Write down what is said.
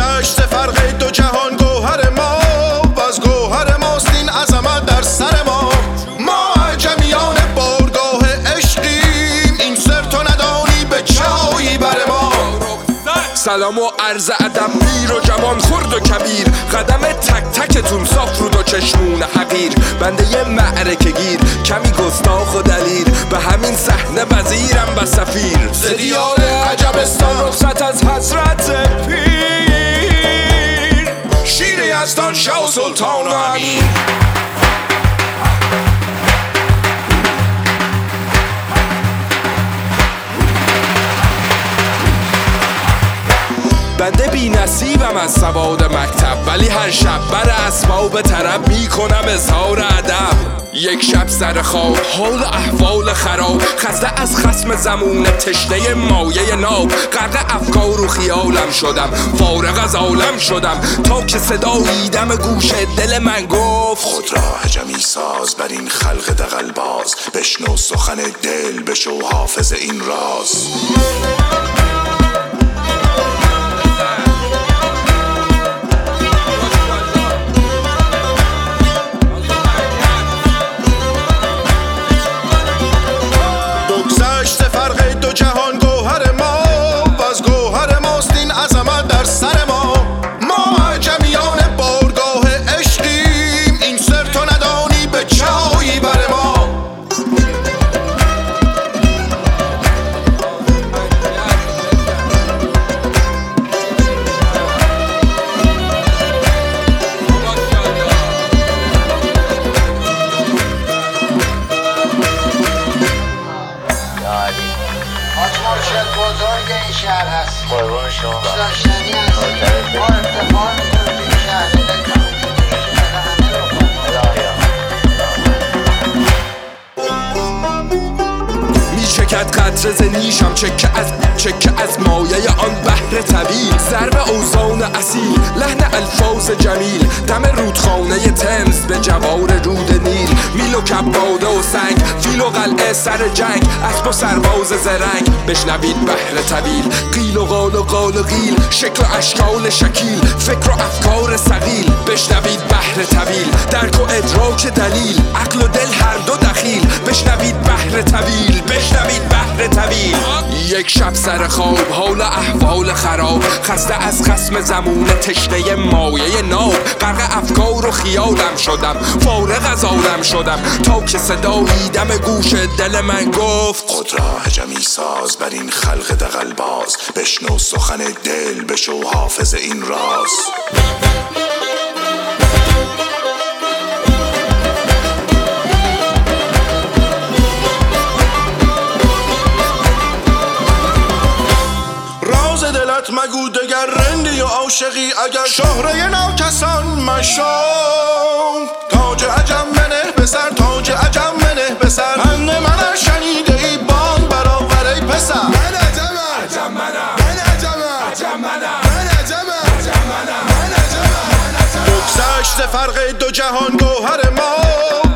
گذشت فرق دو جهان گوهر ما و از گوهر ماست این عظمت در سر ما. ما عجمیان بارگاه عشقیم، این سر تو ندانی به چایی بر ما. سلام و عرض ادب پیر و جوان خرد و کبیر، قدم تک تکتون صاف رود و چشمون حقیر. بنده یه معرکه گیر کمی گستاخ و دلیر، به همین صحنه وزیرم و سفیر. ز دیار عجبستان رخصت از حسرت پیر، شیر یزدان شاه و سلطان و امیر. بنده بی نصیبم از سواد مکتب، ولی هر شب بر اسباب طرب میکنم اظهار ادب. یک شب سر خواب حال احوال خراب، خسته از خصم زمونه تشنه مایه ناب. غرق افکار و خیالم شدم، فارغ از عالم شدم، تا که صدایی دم گوش دل من گفت خود را عجمی ساز بر این خلق دغل باز. بشنو سخن دل بشو حافظ این راز. مرشد بزرگ این شهر هست. قربان شما. داشتنی هست. ما افتخار میکنیم این شهر. میچکد قطره ز نیشم، چکه از مایه آن بحر طویل. ضرب اوزان اصیل، لحن الفاظ جمیل، دم رودخانه تمز به جوار رود نیل. میل و کباده و سنگ، فیل و قلعه سر جنگ، اسب و سرباز زرنگ. بشنوید بحر طویل، قیل و قال و قال و قیل، شکل و اشکال شکیل، فکر و افکار ثقیل. بشنوید بحر طویل، درک و ادراک دلیل، عقل و دل هر دو دخیل. بشنوید بحر طویل، بشنوید بحر طویل. یک شب سر خواب حال احوال خراب، خسته از خصم زمونه تشنه مایه ناب. غرق افکار و خیالم شدم، فارغ از عالم شدم، تا که صدایی دم گوش دل من گفت خود را عجمی ساز بر این خلق دغل باز. بشنو سخن دل بشو حافظ این راز. دلت مگو دگر رندی و عاشقی، اگر شهره ناکسان مشو. تاج عجم منه به سر، تاج عجم منه به سر. من شنیده ای بان برآور ای پسر. من عجمم، عجم منم، من عجمم، عجم منم، من عجمم، عجم منم، من عجمم. بگذشت فرق دو جهان گوهر ما